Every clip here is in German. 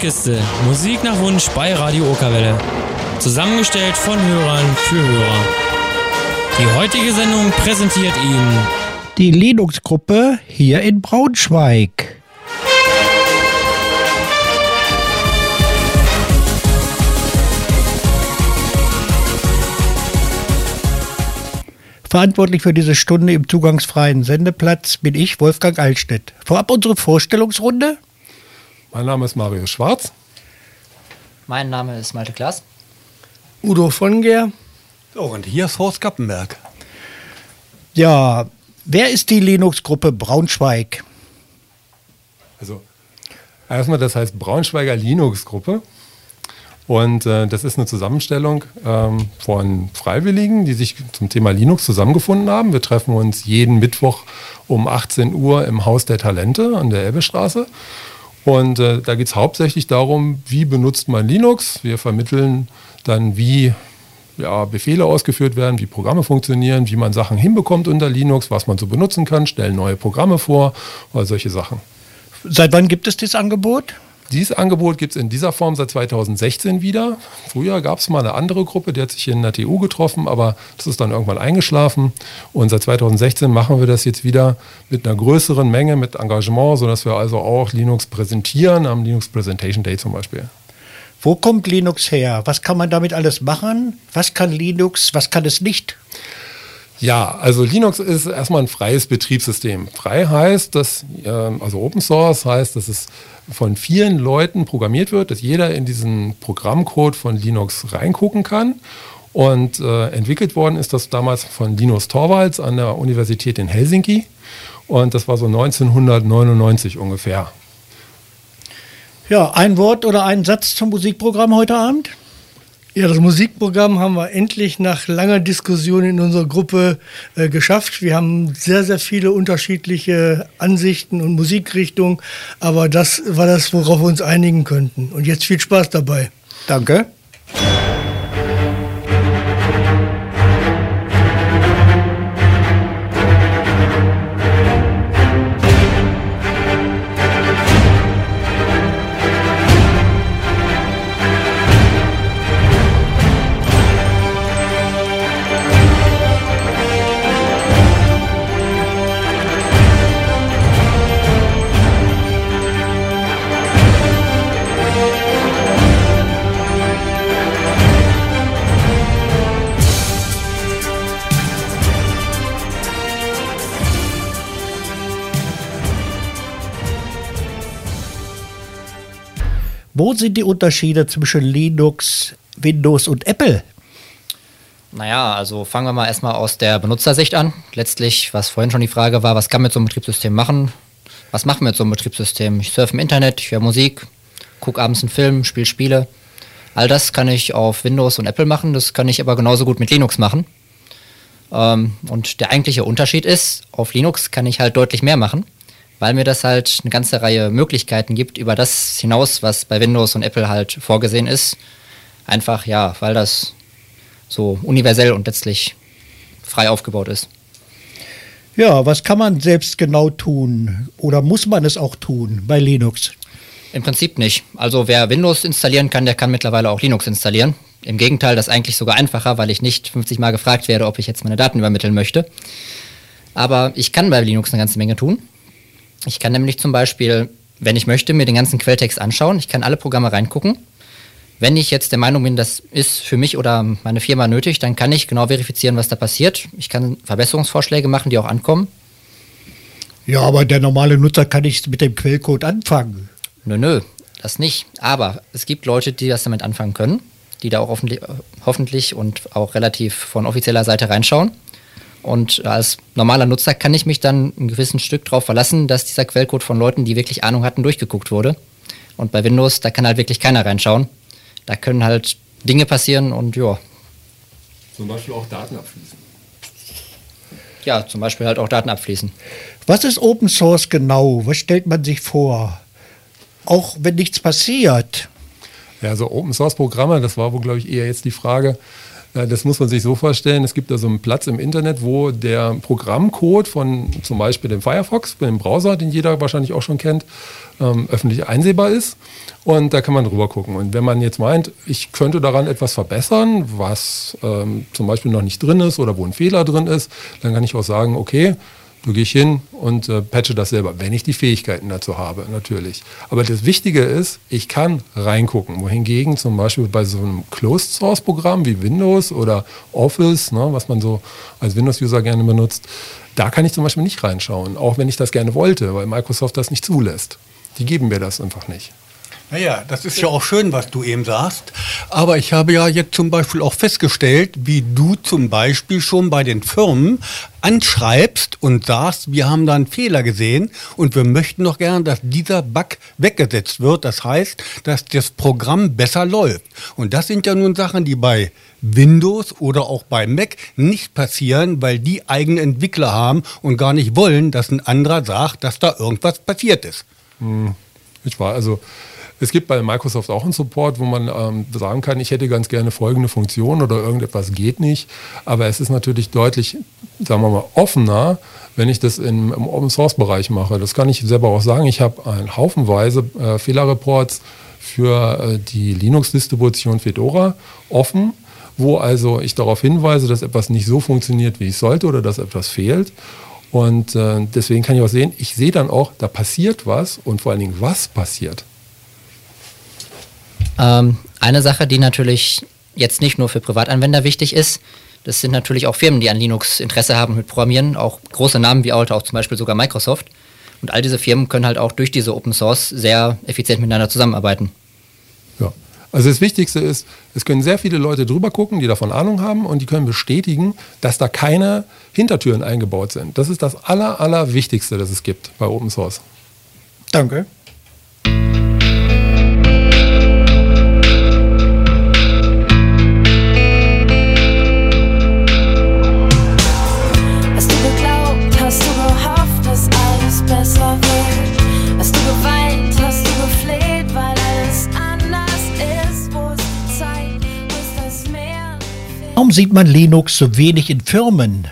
Wunschkiste. Musik nach Wunsch bei Radio Okerwelle. Zusammengestellt von Hörern für Hörer. Die heutige Sendung präsentiert Ihnen die Linux-Gruppe hier in Braunschweig. Verantwortlich für diese Stunde im zugangsfreien Sendeplatz bin ich, Wolfgang Altstedt. Vorab unsere Vorstellungsrunde. Mein Name ist Marius Schwarz. Mein Name ist Malte Klaas. Udo von Geer. Oh, und hier ist Horst Kappenberg. Ja, wer ist die Linux-Gruppe Braunschweig? Also, erstmal, das heißt Braunschweiger Linux-Gruppe. Und das ist eine Zusammenstellung von Freiwilligen, die sich zum Thema Linux zusammengefunden haben. Wir treffen uns jeden Mittwoch um 18 Uhr im Haus der Talente an der Elbestraße. Und da geht es hauptsächlich darum, wie benutzt man Linux. Wir vermitteln dann, wie Befehle ausgeführt werden, wie Programme funktionieren, wie man Sachen hinbekommt unter Linux, was man so benutzen kann, stellen neue Programme vor oder solche Sachen. Seit wann gibt es dieses Angebot? Dieses Angebot gibt es in dieser Form seit 2016 wieder. Früher gab es mal eine andere Gruppe, die hat sich in der TU getroffen, aber das ist dann irgendwann eingeschlafen. Und seit 2016 machen wir das jetzt wieder mit einer größeren Menge, mit Engagement, sodass wir also auch Linux präsentieren, am Linux Presentation Day zum Beispiel. Wo kommt Linux her? Was kann man damit alles machen? Was kann Linux, was kann es nicht? Ja, also Linux ist erstmal ein freies Betriebssystem. Frei heißt, also Open Source heißt, dass es von vielen Leuten programmiert wird, dass jeder in diesen Programmcode von Linux reingucken kann. Und entwickelt worden ist das damals von Linus Torvalds an der Universität in Helsinki. Und das war so 1999 ungefähr. Ja, ein Wort oder ein Satz zum Musikprogramm heute Abend? Ja, das Musikprogramm haben wir endlich nach langer Diskussion in unserer Gruppe geschafft. Wir haben sehr, sehr viele unterschiedliche Ansichten und Musikrichtungen, aber das war das, worauf wir uns einigen könnten. Und jetzt viel Spaß dabei. Danke. Wo sind die Unterschiede zwischen Linux, Windows und Apple? Naja, also fangen wir mal erstmal aus der Benutzersicht an. Letztlich, was vorhin schon die Frage war, was kann man mit so einem Betriebssystem machen? Was machen wir mit so einem Betriebssystem? Ich surfe im Internet, ich höre Musik, gucke abends einen Film, spiele Spiele. All das kann ich auf Windows und Apple machen, das kann ich aber genauso gut mit Linux machen. Und der eigentliche Unterschied ist, auf Linux kann ich halt deutlich mehr machen, weil mir das halt eine ganze Reihe Möglichkeiten gibt, über das hinaus, was bei Windows und Apple halt vorgesehen ist. Einfach, ja, weil das so universell und letztlich frei aufgebaut ist. Ja, was kann man selbst genau tun? Oder muss man es auch tun bei Linux? Im Prinzip nicht. Also wer Windows installieren kann, der kann mittlerweile auch Linux installieren. Im Gegenteil, das ist eigentlich sogar einfacher, weil ich nicht 50 Mal gefragt werde, ob ich jetzt meine Daten übermitteln möchte. Aber ich kann bei Linux eine ganze Menge tun. Ich kann nämlich zum Beispiel, wenn ich möchte, mir den ganzen Quelltext anschauen. Ich kann alle Programme reingucken. Wenn ich jetzt der Meinung bin, das ist für mich oder meine Firma nötig, dann kann ich genau verifizieren, was da passiert. Ich kann Verbesserungsvorschläge machen, die auch ankommen. Ja, aber der normale Nutzer kann nicht mit dem Quellcode anfangen. Nö, das nicht. Aber es gibt Leute, die das damit anfangen können, die da auch hoffentlich und auch relativ von offizieller Seite reinschauen. Und als normaler Nutzer kann ich mich dann ein gewissen Stück darauf verlassen, dass dieser Quellcode von Leuten, die wirklich Ahnung hatten, durchgeguckt wurde. Und bei Windows, da kann halt wirklich keiner reinschauen. Da können halt Dinge passieren und ja. Zum Beispiel auch Daten abfließen. Ja, zum Beispiel halt auch Daten abfließen. Was ist Open Source genau? Was stellt man sich vor? Auch wenn nichts passiert. Ja, so Open Source Programme, das war wohl, glaube ich, eher jetzt die Frage. Ja, das muss man sich so vorstellen, es gibt da so einen Platz im Internet, wo der Programmcode von zum Beispiel dem Firefox, dem Browser, den jeder wahrscheinlich auch schon kennt, öffentlich einsehbar ist. Und da kann man drüber gucken. Und wenn man jetzt meint, ich könnte daran etwas verbessern, was zum Beispiel noch nicht drin ist oder wo ein Fehler drin ist, dann kann ich auch sagen, okay, da gehe ich hin und patche das selber, wenn ich die Fähigkeiten dazu habe, natürlich. Aber das Wichtige ist, ich kann reingucken. Wohingegen zum Beispiel bei so einem Closed-Source-Programm wie Windows oder Office, ne, was man so als Windows-User gerne benutzt, da kann ich zum Beispiel nicht reinschauen, auch wenn ich das gerne wollte, weil Microsoft das nicht zulässt. Die geben mir das einfach nicht. Naja, das ist ja auch schön, was du eben sagst. Aber ich habe ja jetzt zum Beispiel auch festgestellt, wie du zum Beispiel schon bei den Firmen anschreibst und sagst, wir haben da einen Fehler gesehen und wir möchten doch gerne, dass dieser Bug weggesetzt wird. Das heißt, dass das Programm besser läuft. Und das sind ja nun Sachen, die bei Windows oder auch bei Mac nicht passieren, weil die eigene Entwickler haben und gar nicht wollen, dass ein anderer sagt, dass da irgendwas passiert ist. Es gibt bei Microsoft auch einen Support, wo man sagen kann, ich hätte ganz gerne folgende Funktion oder irgendetwas geht nicht. Aber es ist natürlich deutlich, sagen wir mal, offener, wenn ich das im Open-Source-Bereich mache. Das kann ich selber auch sagen. Ich habe haufenweise Fehlerreports für die Linux-Distribution Fedora offen, wo also ich darauf hinweise, dass etwas nicht so funktioniert, wie es sollte oder dass etwas fehlt. Und deswegen kann ich auch sehen, ich sehe dann auch, da passiert was und vor allen Dingen, was passiert. Eine Sache, die natürlich jetzt nicht nur für Privatanwender wichtig ist, das sind natürlich auch Firmen, die an Linux Interesse haben mit Programmieren, auch große Namen wie auch zum Beispiel sogar Microsoft. Und all diese Firmen können halt auch durch diese Open Source sehr effizient miteinander zusammenarbeiten. Ja, also das Wichtigste ist, es können sehr viele Leute drüber gucken, die davon Ahnung haben und die können bestätigen, dass da keine Hintertüren eingebaut sind. Das ist das Allerwichtigste, das es gibt bei Open Source. Danke. Warum sieht man Linux so wenig in Firmen?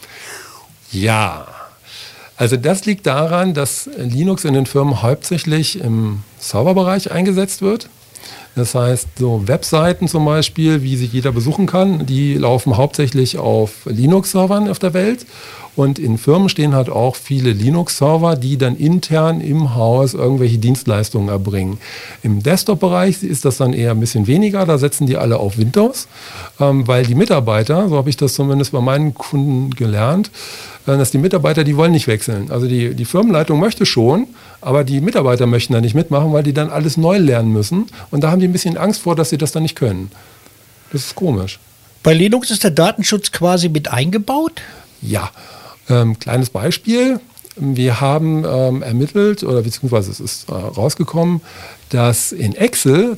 Ja, also das liegt daran, dass Linux in den Firmen hauptsächlich im Serverbereich eingesetzt wird. Das heißt, so Webseiten zum Beispiel, wie sie jeder besuchen kann, die laufen hauptsächlich auf Linux-Servern auf der Welt. Und in Firmen stehen halt auch viele Linux-Server, die dann intern im Haus irgendwelche Dienstleistungen erbringen. Im Desktop-Bereich ist das dann eher ein bisschen weniger, da setzen die alle auf Windows, weil die Mitarbeiter, so habe ich das zumindest bei meinen Kunden gelernt, dass die Mitarbeiter, die wollen nicht wechseln. Also die Firmenleitung möchte schon, aber die Mitarbeiter möchten da nicht mitmachen, weil die dann alles neu lernen müssen. Und da haben die ein bisschen Angst vor, dass sie das dann nicht können. Das ist komisch. Bei Linux ist der Datenschutz quasi mit eingebaut? Ja. Kleines Beispiel. Wir haben ermittelt, oder beziehungsweise es ist rausgekommen, dass in Excel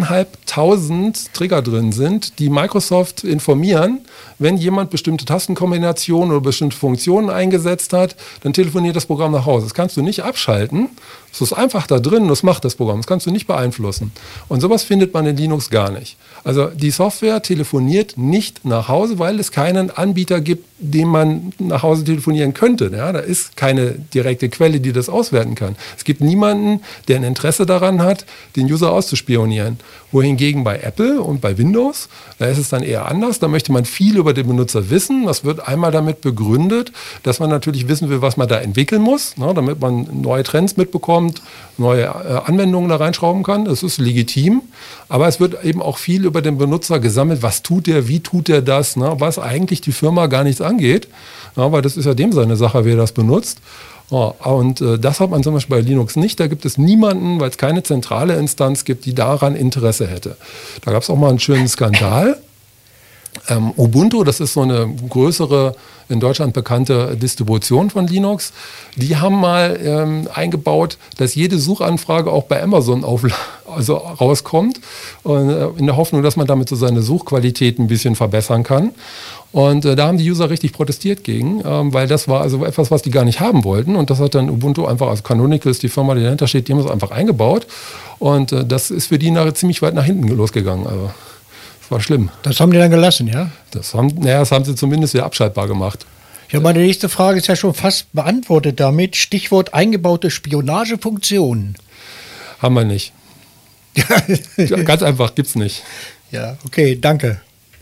2500 Trigger drin sind, die Microsoft informieren, wenn jemand bestimmte Tastenkombinationen oder bestimmte Funktionen eingesetzt hat, dann telefoniert das Programm nach Hause. Das kannst du nicht abschalten. Es ist einfach da drin, das macht das Programm. Das kannst du nicht beeinflussen. Und sowas findet man in Linux gar nicht. Also die Software telefoniert nicht nach Hause, weil es keinen Anbieter gibt, dem man nach Hause telefonieren könnte. Ja, da ist keine direkte Quelle, die das auswerten kann. Es gibt niemanden, der ein Interesse daran hat, den User auszuspionieren. Wohingegen bei Apple und bei Windows, da ist es dann eher anders. Da möchte man viel über den Benutzer wissen. Das wird einmal damit begründet, dass man natürlich wissen will, was man da entwickeln muss, ne, damit man neue Trends mitbekommt, neue Anwendungen da reinschrauben kann. Das ist legitim. Aber es wird eben auch viel über den Benutzer gesammelt. Was tut er, wie tut er das, ne, was eigentlich die Firma gar nichts angeht. Ja, weil das ist ja dem seine Sache, wer das benutzt. Ja, und das hat man zum Beispiel bei Linux nicht. Da gibt es niemanden, weil es keine zentrale Instanz gibt, die daran Interesse hätte. Da gab es auch mal einen schönen Skandal. Ubuntu, das ist so eine größere, in Deutschland bekannte Distribution von Linux. Die haben mal eingebaut, dass jede Suchanfrage auch bei Amazon rauskommt. Und, in der Hoffnung, dass man damit so seine Suchqualität ein bisschen verbessern kann. Und da haben die User richtig protestiert gegen, weil das war also etwas, was die gar nicht haben wollten. Und das hat dann Ubuntu einfach, also Canonicals, die Firma, die dahinter steht, die haben es einfach eingebaut. Und das ist für die ziemlich weit nach hinten losgegangen. Also Das war schlimm. Das haben die dann gelassen, ja? Das haben sie zumindest wieder abschaltbar gemacht. Ja, meine nächste Frage ist ja schon fast beantwortet damit. Stichwort eingebaute Spionagefunktionen. Haben wir nicht. Ja, ganz einfach, gibt's nicht. Ja, okay, danke.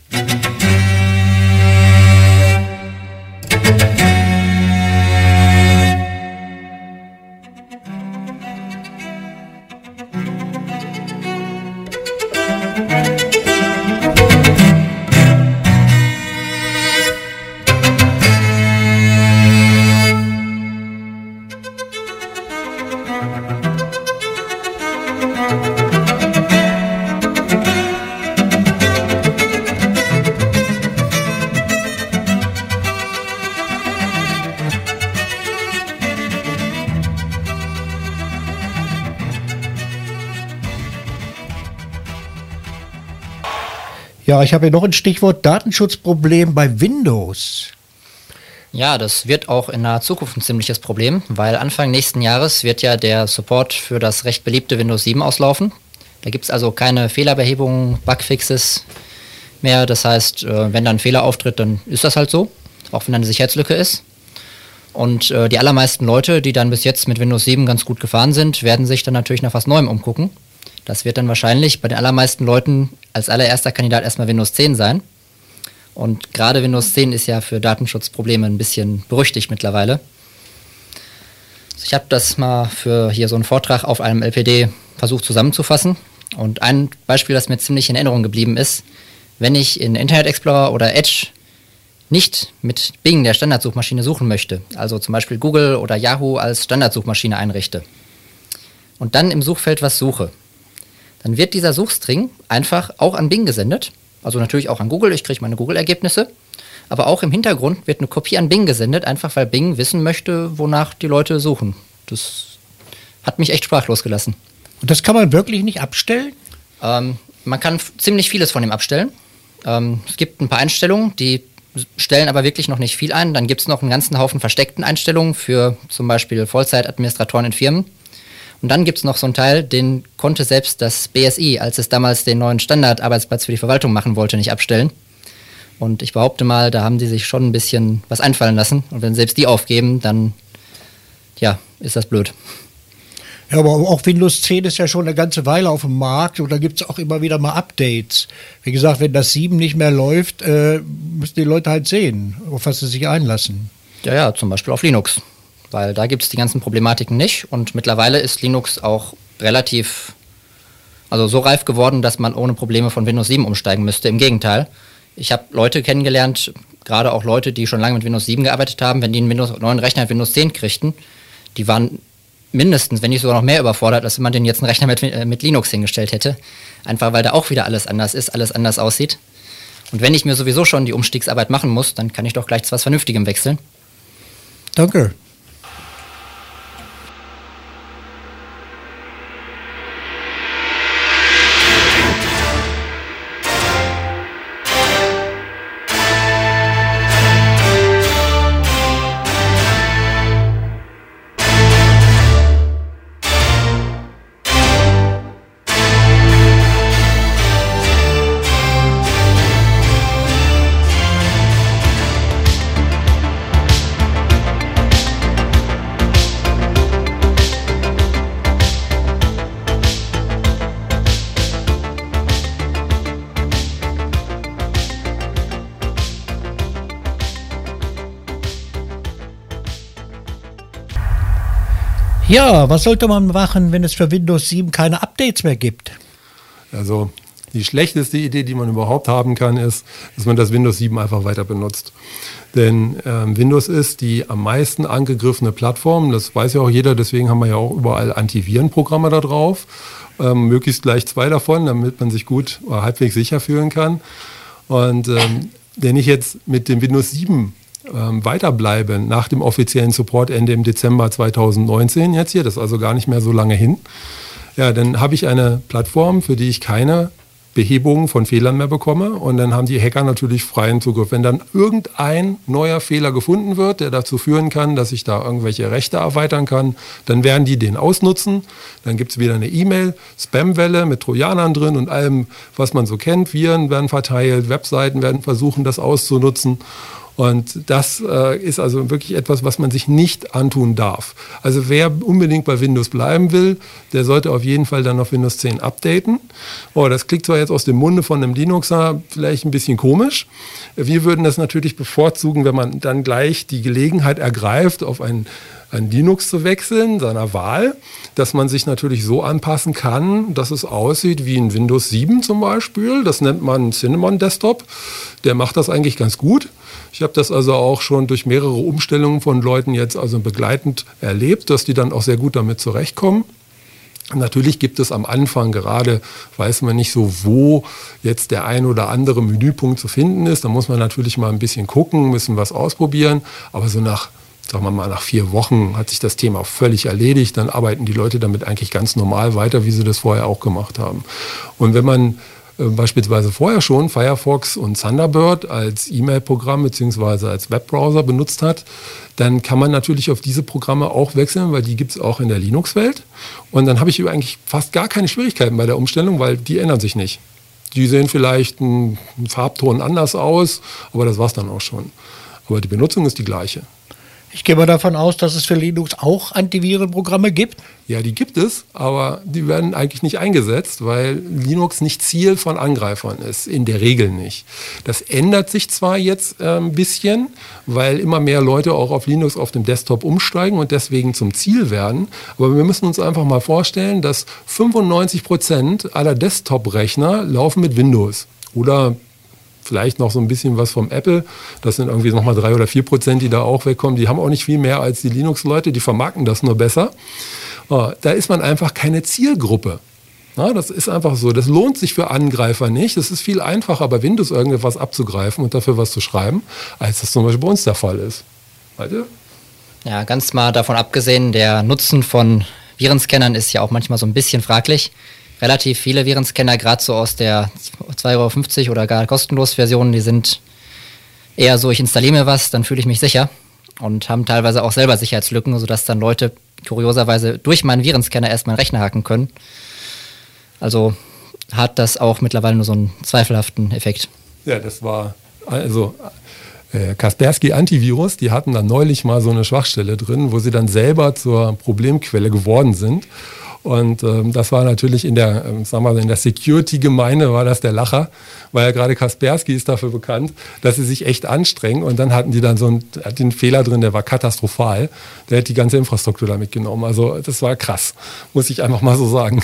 Ja, ich habe hier noch ein Stichwort Datenschutzproblem bei Windows. Ja, das wird auch in naher Zukunft ein ziemliches Problem, weil Anfang nächsten Jahres wird ja der Support für das recht beliebte Windows 7 auslaufen. Da gibt es also keine Fehlerbehebungen, Bugfixes mehr. Das heißt, wenn dann ein Fehler auftritt, dann ist das halt so, auch wenn da eine Sicherheitslücke ist. Und die allermeisten Leute, die dann bis jetzt mit Windows 7 ganz gut gefahren sind, werden sich dann natürlich nach was Neuem umgucken. Das wird dann wahrscheinlich bei den allermeisten Leuten als allererster Kandidat erstmal Windows 10 sein. Und gerade Windows 10 ist ja für Datenschutzprobleme ein bisschen berüchtigt mittlerweile. Also ich habe das mal für hier so einen Vortrag auf einem LPD versucht zusammenzufassen. Und ein Beispiel, das mir ziemlich in Erinnerung geblieben ist, wenn ich in Internet Explorer oder Edge nicht mit Bing, der Standardsuchmaschine, suchen möchte, also zum Beispiel Google oder Yahoo als Standardsuchmaschine einrichte und dann im Suchfeld was suche, dann wird dieser Suchstring einfach auch an Bing gesendet, also natürlich auch an Google, ich kriege meine Google-Ergebnisse, aber auch im Hintergrund wird eine Kopie an Bing gesendet, einfach weil Bing wissen möchte, wonach die Leute suchen. Das hat mich echt sprachlos gelassen. Und das kann man wirklich nicht abstellen? Man kann ziemlich vieles von dem abstellen. Es gibt ein paar Einstellungen, die stellen aber wirklich noch nicht viel ein. Dann gibt es noch einen ganzen Haufen versteckten Einstellungen für zum Beispiel Vollzeitadministratoren in Firmen. Und dann gibt es noch so einen Teil, den konnte selbst das BSI, als es damals den neuen Standardarbeitsplatz für die Verwaltung machen wollte, nicht abstellen. Und ich behaupte mal, da haben die sich schon ein bisschen was einfallen lassen. Und wenn selbst die aufgeben, dann ja, ist das blöd. Ja, aber auch Windows 10 ist ja schon eine ganze Weile auf dem Markt und da gibt es auch immer wieder mal Updates. Wie gesagt, wenn das 7 nicht mehr läuft, müssen die Leute halt sehen, auf was sie sich einlassen. Ja, zum Beispiel auf Linux. Weil da gibt es die ganzen Problematiken nicht und mittlerweile ist Linux auch relativ, also so reif geworden, dass man ohne Probleme von Windows 7 umsteigen müsste. Im Gegenteil, ich habe Leute kennengelernt, gerade auch Leute, die schon lange mit Windows 7 gearbeitet haben, wenn die einen neuen Rechner mit Windows 10 kriegten, die waren mindestens, wenn nicht sogar noch mehr überfordert, als wenn man denen jetzt einen Rechner mit Linux hingestellt hätte. Einfach weil da auch wieder alles anders ist, alles anders aussieht. Und wenn ich mir sowieso schon die Umstiegsarbeit machen muss, dann kann ich doch gleich zu was Vernünftigem wechseln. Danke. Ja, was sollte man machen, wenn es für Windows 7 keine Updates mehr gibt? Also die schlechteste Idee, die man überhaupt haben kann, ist, dass man das Windows 7 einfach weiter benutzt. Denn Windows ist die am meisten angegriffene Plattform, das weiß ja auch jeder, deswegen haben wir ja auch überall Antivirenprogramme da drauf. Möglichst gleich 2 davon, damit man sich gut oder halbwegs sicher fühlen kann. Und wenn ich jetzt mit dem Windows 7 weiterbleibe nach dem offiziellen Supportende im Dezember 2019 jetzt hier, das ist also gar nicht mehr so lange hin, ja, dann habe ich eine Plattform, für die ich keine Behebungen von Fehlern mehr bekomme. Und dann haben die Hacker natürlich freien Zugriff. Wenn dann irgendein neuer Fehler gefunden wird, der dazu führen kann, dass ich da irgendwelche Rechte erweitern kann, dann werden die den ausnutzen. Dann gibt es wieder eine E-Mail, Spamwelle mit Trojanern drin und allem, was man so kennt. Viren werden verteilt, Webseiten werden versuchen, das auszunutzen. Und das ist also wirklich etwas, was man sich nicht antun darf. Also wer unbedingt bei Windows bleiben will, der sollte auf jeden Fall dann auf Windows 10 updaten. Oh, das klingt zwar jetzt aus dem Munde von einem Linuxer vielleicht ein bisschen komisch. Wir würden das natürlich bevorzugen, wenn man dann gleich die Gelegenheit ergreift, auf ein Linux zu wechseln, seiner Wahl, dass man sich natürlich so anpassen kann, dass es aussieht wie ein Windows 7 zum Beispiel. Das nennt man Cinnamon Desktop. Der macht das eigentlich ganz gut. Ich habe das also auch schon durch mehrere Umstellungen von Leuten jetzt also begleitend erlebt, dass die dann auch sehr gut damit zurechtkommen. Natürlich gibt es am Anfang gerade, weiß man nicht so, wo jetzt der ein oder andere Menüpunkt zu finden ist. Da muss man natürlich mal ein bisschen gucken, müssen was ausprobieren. Aber so nach 4 Wochen hat sich das Thema völlig erledigt. Dann arbeiten die Leute damit eigentlich ganz normal weiter, wie sie das vorher auch gemacht haben. Und wenn man beispielsweise vorher schon Firefox und Thunderbird als E-Mail-Programm bzw. als Webbrowser benutzt hat, dann kann man natürlich auf diese Programme auch wechseln, weil die gibt es auch in der Linux-Welt. Und dann habe ich eigentlich fast gar keine Schwierigkeiten bei der Umstellung, weil die ändern sich nicht. Die sehen vielleicht einen Farbton anders aus, aber das war es dann auch schon. Aber die Benutzung ist die gleiche. Ich gehe mal davon aus, dass es für Linux auch Antivirenprogramme gibt. Ja, die gibt es, aber die werden eigentlich nicht eingesetzt, weil Linux nicht Ziel von Angreifern ist, in der Regel nicht. Das ändert sich zwar jetzt ein bisschen, weil immer mehr Leute auch auf Linux auf dem Desktop umsteigen und deswegen zum Ziel werden, aber wir müssen uns einfach mal vorstellen, dass 95% aller Desktop-Rechner laufen mit Windows oder vielleicht noch so ein bisschen was vom Apple. Das sind irgendwie nochmal 3 oder 4%, die da auch wegkommen. Die haben auch nicht viel mehr als die Linux-Leute, die vermarkten das nur besser. Da ist man einfach keine Zielgruppe. Das ist einfach so. Das lohnt sich für Angreifer nicht. Es ist viel einfacher, bei Windows irgendetwas abzugreifen und dafür was zu schreiben, als das zum Beispiel bei uns der Fall ist. Weiter? Ja, ganz mal davon abgesehen, der Nutzen von Virenscannern ist ja auch manchmal so ein bisschen fraglich. Relativ viele Virenscanner, gerade so aus der 2,50 € oder gar kostenlos Version, die sind eher so, ich installiere mir was, dann fühle ich mich sicher und haben teilweise auch selber Sicherheitslücken, sodass dann Leute kurioserweise durch meinen Virenscanner erst meinen Rechner hacken können. Also hat das auch mittlerweile nur so einen zweifelhaften Effekt. Ja, das war also Kaspersky Antivirus, die hatten dann neulich mal so eine Schwachstelle drin, wo sie dann selber zur Problemquelle geworden sind. Und das war natürlich in der Security-Gemeinde war das der Lacher, weil ja gerade Kaspersky ist dafür bekannt, dass sie sich echt anstrengen. Und dann hatten die dann den Fehler drin, der war katastrophal. Der hat die ganze Infrastruktur damit genommen. Also das war krass, muss ich einfach mal so sagen.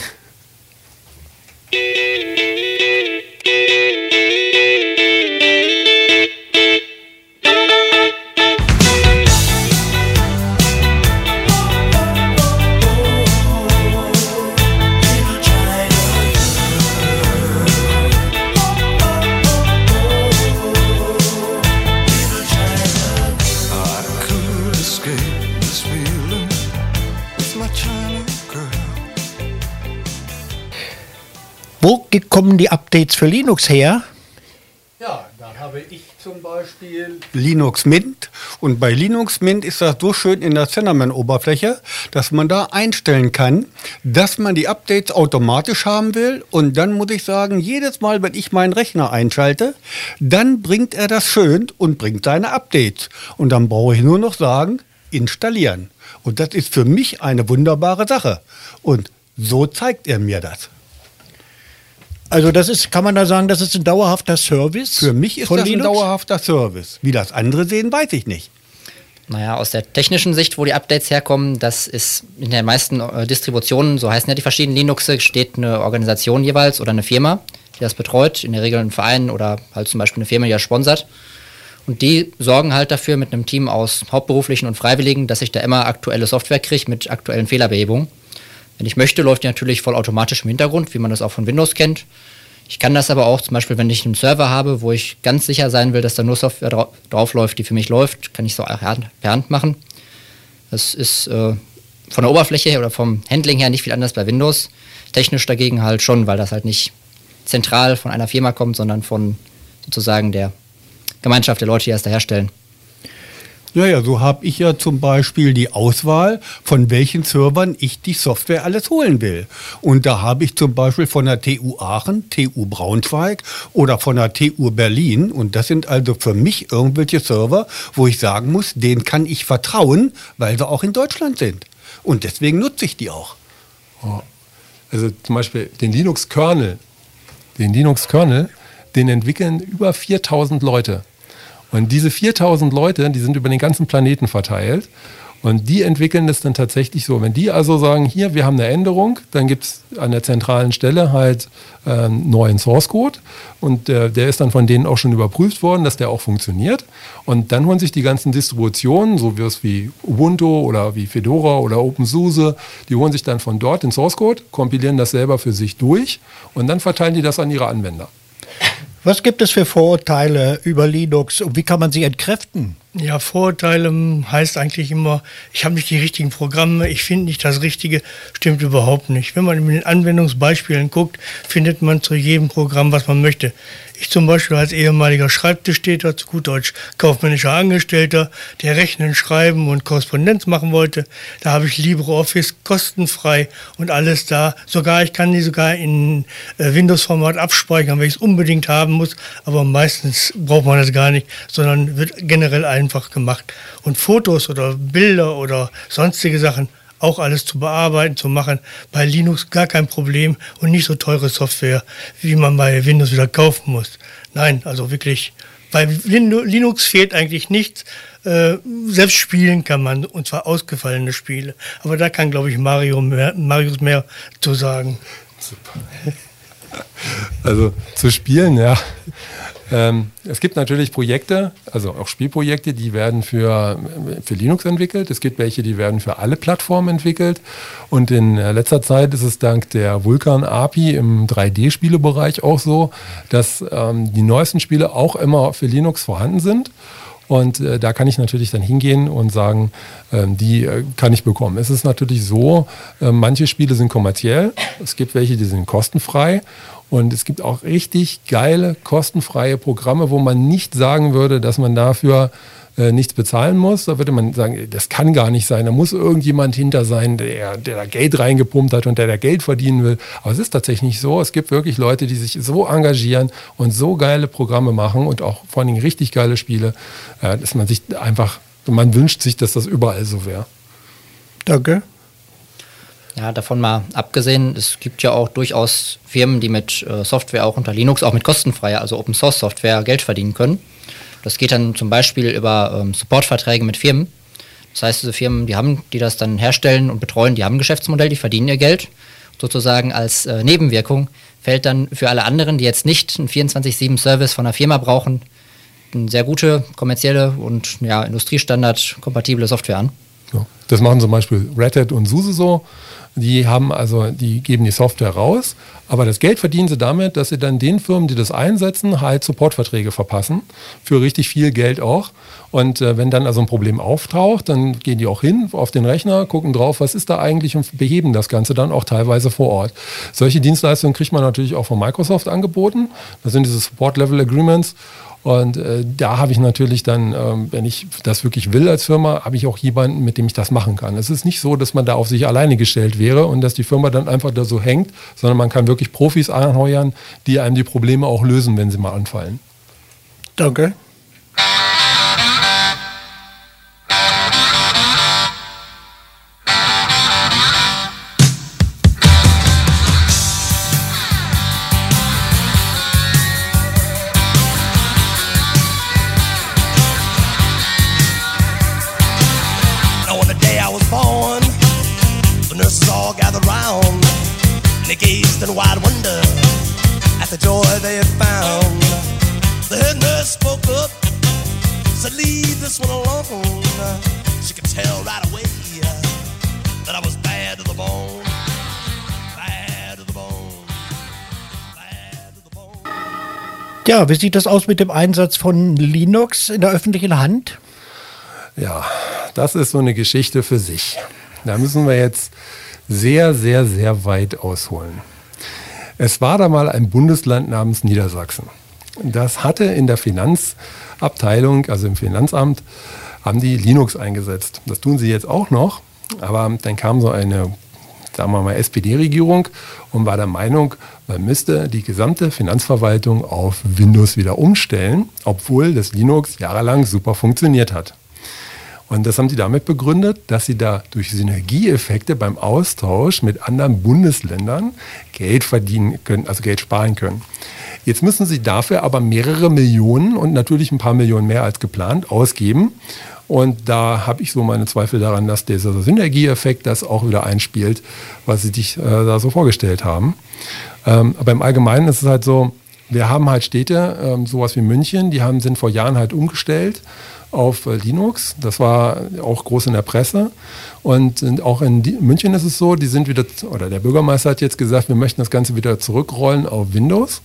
Wo kommen die Updates für Linux her? Ja, da habe ich zum Beispiel Linux Mint. Und bei Linux Mint ist das so schön in der Cinnamon-Oberfläche, dass man da einstellen kann, dass man die Updates automatisch haben will. Und dann muss ich sagen, jedes Mal, wenn ich meinen Rechner einschalte, dann bringt er das schön und bringt seine Updates. Und dann brauche ich nur noch sagen, installieren. Und das ist für mich eine wunderbare Sache. Und so zeigt er mir das. Also kann man da sagen, das ist ein dauerhafter Service? Für mich ist das ein dauerhafter Service. Wie das andere sehen, weiß ich nicht. Naja, aus der technischen Sicht, wo die Updates herkommen, das ist in den meisten Distributionen, so heißen ja die verschiedenen Linuxe, steht eine Organisation jeweils oder eine Firma, die das betreut, in der Regel ein Verein oder halt zum Beispiel eine Firma, die das sponsert. Und die sorgen halt dafür mit einem Team aus Hauptberuflichen und Freiwilligen, dass ich da immer aktuelle Software kriege mit aktuellen Fehlerbehebungen. Wenn ich möchte, läuft die natürlich vollautomatisch im Hintergrund, wie man das auch von Windows kennt. Ich kann das aber auch, zum Beispiel, wenn ich einen Server habe, wo ich ganz sicher sein will, dass da nur Software drauf läuft, die für mich läuft, kann ich es auch per Hand machen. Das ist von der Oberfläche her oder vom Handling her nicht viel anders bei Windows. Technisch dagegen halt schon, weil das halt nicht zentral von einer Firma kommt, sondern von sozusagen der Gemeinschaft der Leute, die das da herstellen. Ja, so habe ich ja zum Beispiel die Auswahl, von welchen Servern ich die Software alles holen will. Und da habe ich zum Beispiel von der TU Aachen, TU Braunschweig oder von der TU Berlin. Und das sind also für mich irgendwelche Server, wo ich sagen muss, denen kann ich vertrauen, weil sie auch in Deutschland sind. Und deswegen nutze ich die auch. Also zum Beispiel den Linux-Kernel, den entwickeln über 4000 Leute. Und diese 4000 Leute, die sind über den ganzen Planeten verteilt und die entwickeln das dann tatsächlich so. Wenn die also sagen, hier, wir haben eine Änderung, dann gibt es an der zentralen Stelle halt neuen Source-Code und der ist dann von denen auch schon überprüft worden, dass der auch funktioniert. Und dann holen sich die ganzen Distributionen, so wie Ubuntu oder wie Fedora oder OpenSUSE, die holen sich dann von dort den Source-Code, kompilieren das selber für sich durch und dann verteilen die das an ihre Anwender. Was gibt es für Vorurteile über Linux und wie kann man sie entkräften? Ja, Vorurteile heißt eigentlich immer, ich habe nicht die richtigen Programme, ich finde nicht das Richtige, stimmt überhaupt nicht. Wenn man in den Anwendungsbeispielen guckt, findet man zu jedem Programm, was man möchte. Ich zum Beispiel als ehemaliger Schreibtischtäter, zu gut Deutsch kaufmännischer Angestellter, der Rechnen, Schreiben und Korrespondenz machen wollte, da habe ich LibreOffice kostenfrei und alles da. Ich kann die sogar in Windows-Format abspeichern, wenn ich es unbedingt haben muss, aber meistens braucht man das gar nicht, sondern wird generell einfach gemacht. Und Fotos oder Bilder oder sonstige Sachen, auch alles zu bearbeiten, zu machen. Bei Linux gar kein Problem und nicht so teure Software, wie man bei Windows wieder kaufen muss. Nein, also wirklich, bei Linux fehlt eigentlich nichts. Selbst spielen kann man, und zwar ausgefallene Spiele. Aber da kann, glaube ich, Marius mehr zu sagen. Super. Also zu spielen, ja. Es gibt natürlich Projekte, also auch Spielprojekte, die werden für Linux entwickelt. Es gibt welche, die werden für alle Plattformen entwickelt. Und in letzter Zeit ist es dank der Vulkan API im 3D-Spielebereich auch so, dass die neuesten Spiele auch immer für Linux vorhanden sind. Und da kann ich natürlich dann hingehen und sagen, die kann ich bekommen. Es ist natürlich so, manche Spiele sind kommerziell, es gibt welche, die sind kostenfrei. Und es gibt auch richtig geile, kostenfreie Programme, wo man nicht sagen würde, dass man dafür nichts bezahlen muss. Da würde man sagen, das kann gar nicht sein. Da muss irgendjemand hinter sein, der da Geld reingepumpt hat und der da Geld verdienen will. Aber es ist tatsächlich nicht so. Es gibt wirklich Leute, die sich so engagieren und so geile Programme machen und auch vor allen Dingen richtig geile Spiele, dass man sich einfach, man wünscht sich, dass das überall so wäre. Danke. Ja, davon mal abgesehen, es gibt ja auch durchaus Firmen, die mit Software auch unter Linux, auch mit kostenfreier, also Open Source Software Geld verdienen können. Das geht dann zum Beispiel über Supportverträge mit Firmen. Das heißt, diese Firmen, die das dann herstellen und betreuen, die haben ein Geschäftsmodell, die verdienen ihr Geld. Sozusagen als Nebenwirkung fällt dann für alle anderen, die jetzt nicht einen 24/7-Service von einer Firma brauchen, eine sehr gute, kommerzielle und ja, Industriestandard-kompatible Software an. Ja. Das machen zum Beispiel Red Hat und SUSE so. Die geben die Software raus, aber das Geld verdienen sie damit, dass sie dann den Firmen, die das einsetzen, halt Supportverträge verpassen, für richtig viel Geld auch. Und wenn dann also ein Problem auftaucht, dann gehen die auch hin auf den Rechner, gucken drauf, was ist da eigentlich und beheben das Ganze dann auch teilweise vor Ort. Solche Dienstleistungen kriegt man natürlich auch von Microsoft angeboten. Das sind diese Support-Level-Agreements. Und da habe ich natürlich dann, wenn ich das wirklich will als Firma, habe ich auch jemanden, mit dem ich das machen kann. Es ist nicht so, dass man da auf sich alleine gestellt wäre und dass die Firma dann einfach da so hängt, sondern man kann wirklich Profis anheuern, die einem die Probleme auch lösen, wenn sie mal anfallen. Danke. In wide wonder at the joy they had found. The head nurse spoke up, said, "Leave this one alone." She could tell right away that I was bad to the bone, bad to the bone, bad to the bone. Ja, wie sieht das aus mit dem Einsatz von Linux in der öffentlichen Hand? Ja, das ist so eine Geschichte für sich. Da müssen wir jetzt sehr, sehr, sehr weit ausholen. Es war da mal ein Bundesland namens Niedersachsen. Das hatte in der Finanzabteilung, also im Finanzamt, haben die Linux eingesetzt. Das tun sie jetzt auch noch, aber dann kam so eine, sagen wir mal, SPD-Regierung und war der Meinung, man müsste die gesamte Finanzverwaltung auf Windows wieder umstellen, obwohl das Linux jahrelang super funktioniert hat. Und das haben sie damit begründet, dass sie da durch Synergieeffekte beim Austausch mit anderen Bundesländern Geld verdienen können, also Geld sparen können. Jetzt müssen sie dafür aber mehrere Millionen und natürlich ein paar Millionen mehr als geplant ausgeben. Und da habe ich so meine Zweifel daran, dass dieser Synergieeffekt das auch wieder einspielt, was sie sich da so vorgestellt haben. Aber im Allgemeinen ist es halt so, wir haben halt Städte, sowas wie München, sind vor Jahren halt umgestellt auf Linux. Das war auch groß in der Presse. Und auch in München ist es so, der Bürgermeister hat jetzt gesagt, wir möchten das Ganze wieder zurückrollen auf Windows.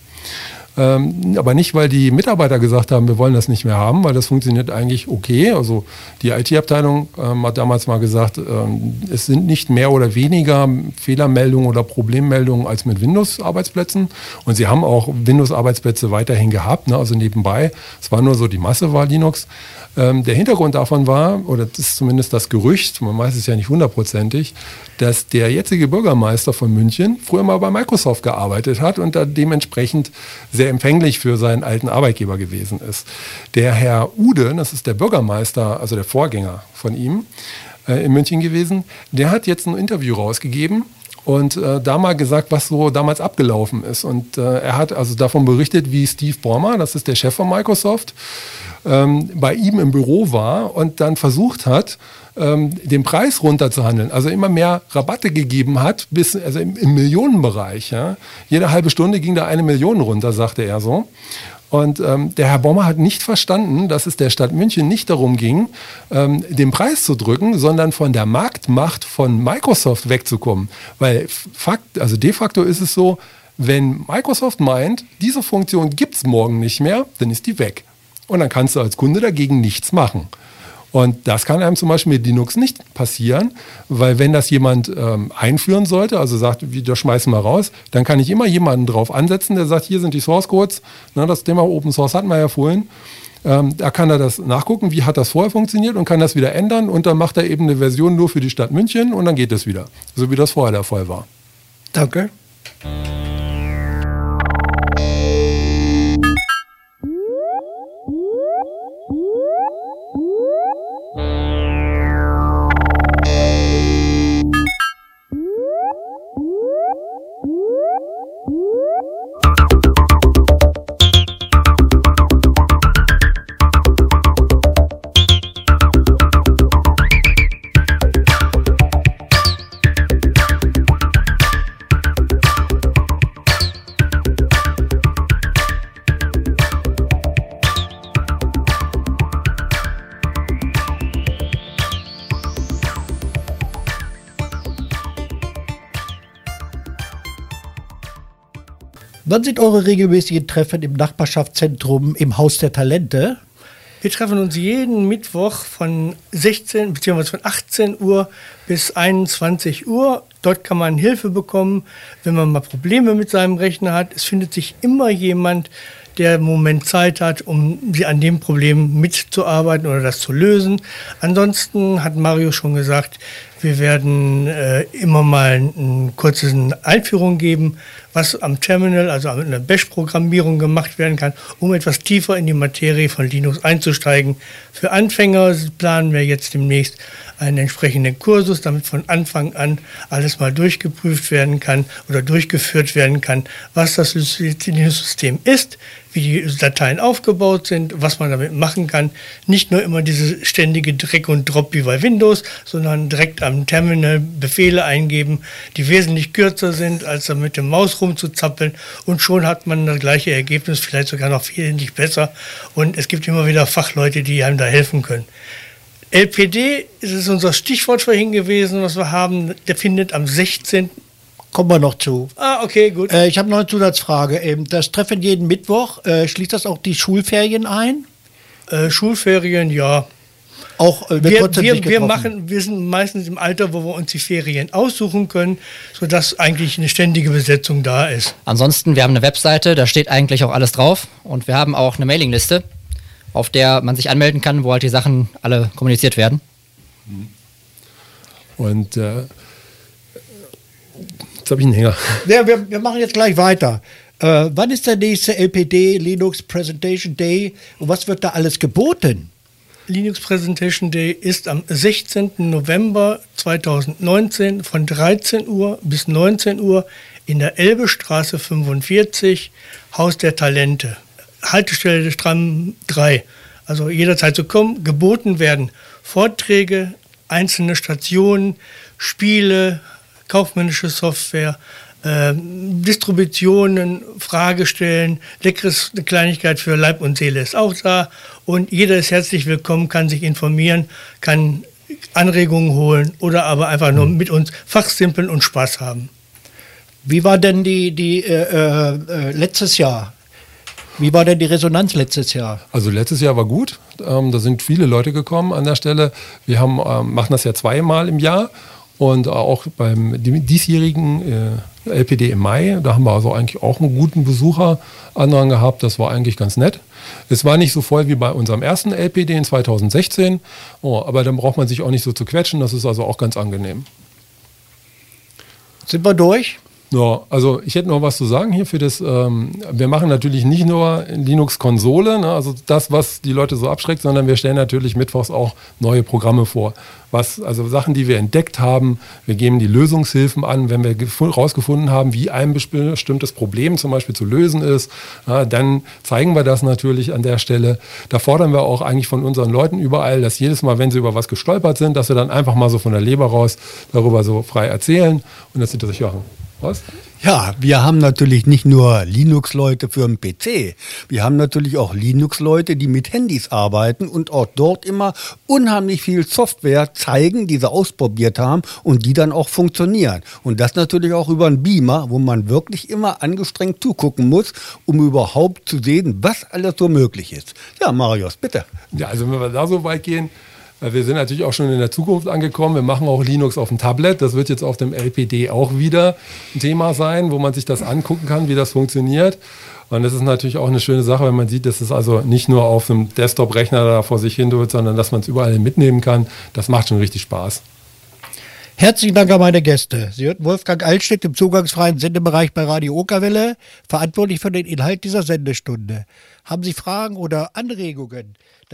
Aber nicht, weil die Mitarbeiter gesagt haben, wir wollen das nicht mehr haben, weil das funktioniert eigentlich okay. Also die IT-Abteilung hat damals mal gesagt, es sind nicht mehr oder weniger Fehlermeldungen oder Problemmeldungen als mit Windows-Arbeitsplätzen. Und sie haben auch Windows-Arbeitsplätze weiterhin gehabt, ne? Also nebenbei. Es war nur so, die Masse war Linux. Der Hintergrund davon war, oder das ist zumindest das Gerücht, man weiß es ja nicht hundertprozentig, dass der jetzige Bürgermeister von München früher mal bei Microsoft gearbeitet hat und da dementsprechend sehr empfänglich für seinen alten Arbeitgeber gewesen ist. Der Herr Ude, das ist der Bürgermeister, also der Vorgänger von ihm in München gewesen, der hat jetzt ein Interview rausgegeben und da mal gesagt, was so damals abgelaufen ist. Und er hat also davon berichtet, wie Steve Ballmer, das ist der Chef von Microsoft, bei ihm im Büro war und dann versucht hat, den Preis runterzuhandeln, also immer mehr Rabatte gegeben hat, also im Millionenbereich. Ja. Jede halbe Stunde ging da 1 Million runter, sagte er so. Und der Herr Ballmer hat nicht verstanden, dass es der Stadt München nicht darum ging, den Preis zu drücken, sondern von der Marktmacht von Microsoft wegzukommen. Weil de facto ist es so, wenn Microsoft meint, diese Funktion gibt es morgen nicht mehr, dann ist die weg. Und dann kannst du als Kunde dagegen nichts machen. Und das kann einem zum Beispiel mit Linux nicht passieren, weil wenn das jemand einführen sollte, also sagt, das schmeißen wir raus, dann kann ich immer jemanden drauf ansetzen, der sagt, hier sind die Source Codes, das Thema Open Source hatten wir ja vorhin. Da kann er das nachgucken, wie hat das vorher funktioniert und kann das wieder ändern und dann macht er eben eine Version nur für die Stadt München und dann geht es wieder, so wie das vorher der Fall war. Danke. Wann sind eure regelmäßigen Treffen im Nachbarschaftszentrum im Haus der Talente? Wir treffen uns jeden Mittwoch von 16 bzw. von 18 Uhr bis 21 Uhr. Dort kann man Hilfe bekommen, wenn man mal Probleme mit seinem Rechner hat. Es findet sich immer jemand, der im Moment Zeit hat, um an dem Problem mitzuarbeiten oder das zu lösen. Ansonsten hat Mario schon gesagt, wir werden immer mal eine kurze Einführung geben, was am Terminal, also an der Bash-Programmierung gemacht werden kann, um etwas tiefer in die Materie von Linux einzusteigen. Für Anfänger planen wir jetzt demnächst einen entsprechenden Kursus, damit von Anfang an alles mal durchgeprüft werden kann oder durchgeführt werden kann, was das Linux-System ist, wie die Dateien aufgebaut sind, was man damit machen kann. Nicht nur immer diese ständige Drag und Drop wie bei Windows, sondern direkt am Terminal Befehle eingeben, die wesentlich kürzer sind, als da mit dem Maus rumzuzappeln. Und schon hat man das gleiche Ergebnis, vielleicht sogar noch wesentlich besser. Und es gibt immer wieder Fachleute, die einem da helfen können. LPD ist unser Stichwort vorhin gewesen, was wir haben. Der findet am 16. Kommen wir noch zu. Okay, gut. Ich habe noch eine Zusatzfrage. Das Treffen jeden Mittwoch, schließt das auch die Schulferien ein? Schulferien, ja. Auch wird trotzdem sich getroffen. Wir sind meistens im Alter, wo wir uns die Ferien aussuchen können, sodass eigentlich eine ständige Besetzung da ist. Ansonsten, wir haben eine Webseite, da steht eigentlich auch alles drauf. Und wir haben auch eine Mailingliste, auf der man sich anmelden kann, wo halt die Sachen alle kommuniziert werden. Und jetzt habe ich einen Hänger. Ja, wir machen jetzt gleich weiter. Wann ist der nächste LPD Linux Presentation Day und was wird da alles geboten? Linux Presentation Day ist am 16. November 2019 von 13 Uhr bis 19 Uhr in der Elbestraße 45, Haus der Talente, Haltestelle des Tram 3. Also jederzeit zu kommen. Geboten werden Vorträge, einzelne Stationen, Spiele, kaufmännische Software, Distributionen, Fragestellen, leckeres eine Kleinigkeit für Leib und Seele ist auch da und jeder ist herzlich willkommen, kann sich informieren, kann Anregungen holen oder aber einfach nur mit uns fachsimpeln und Spaß haben. Wie war denn die letztes Jahr? Wie war denn die Resonanz letztes Jahr? Also letztes Jahr war gut. Da sind viele Leute gekommen an der Stelle. Wir machen das ja zweimal im Jahr. Und auch beim diesjährigen LPD im Mai, da haben wir also eigentlich auch einen guten Besucherandrang gehabt. Das war eigentlich ganz nett. Es war nicht so voll wie bei unserem ersten LPD in 2016, aber dann braucht man sich auch nicht so zu quetschen. Das ist also auch ganz angenehm. Sind wir durch? Ja, also ich hätte noch was zu sagen hier für das. Wir machen natürlich nicht nur Linux-Konsole, ne, also das, was die Leute so abschreckt, sondern wir stellen natürlich mittwochs auch neue Programme vor. Also Sachen, die wir entdeckt haben. Wir geben die Lösungshilfen an, wenn wir herausgefunden haben, wie ein bestimmtes Problem zum Beispiel zu lösen ist. Ja, dann zeigen wir das natürlich an der Stelle. Da fordern wir auch eigentlich von unseren Leuten überall, dass jedes Mal, wenn sie über was gestolpert sind, dass wir dann einfach mal so von der Leber raus darüber so frei erzählen und dass sie das machen. Was? Ja, wir haben natürlich nicht nur Linux-Leute für den PC. Wir haben natürlich auch Linux-Leute, die mit Handys arbeiten und auch dort immer unheimlich viel Software zeigen, die sie ausprobiert haben und die dann auch funktionieren. Und das natürlich auch über einen Beamer, wo man wirklich immer angestrengt zugucken muss, um überhaupt zu sehen, was alles so möglich ist. Ja, Marius, bitte. Ja, also wenn wir da so weit gehen, wir sind natürlich auch schon in der Zukunft angekommen. Wir machen auch Linux auf dem Tablet. Das wird jetzt auf dem LPD auch wieder ein Thema sein, wo man sich das angucken kann, wie das funktioniert. Und das ist natürlich auch eine schöne Sache, wenn man sieht, dass es also nicht nur auf einem Desktop-Rechner da vor sich hin tut, sondern dass man es überall mitnehmen kann. Das macht schon richtig Spaß. Herzlichen Dank an meine Gäste. Sie hörten Wolfgang Altstedt im zugangsfreien Sendebereich bei Radio Okerwelle, verantwortlich für den Inhalt dieser Sendestunde. Haben Sie Fragen oder Anregungen?